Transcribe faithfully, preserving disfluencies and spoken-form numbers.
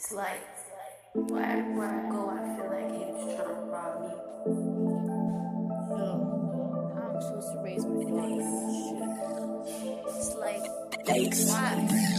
It's like, where, where I go, I feel like he's trying to rob me. Yo, how I'm supposed to raise my daughter? Shit. It's like, why?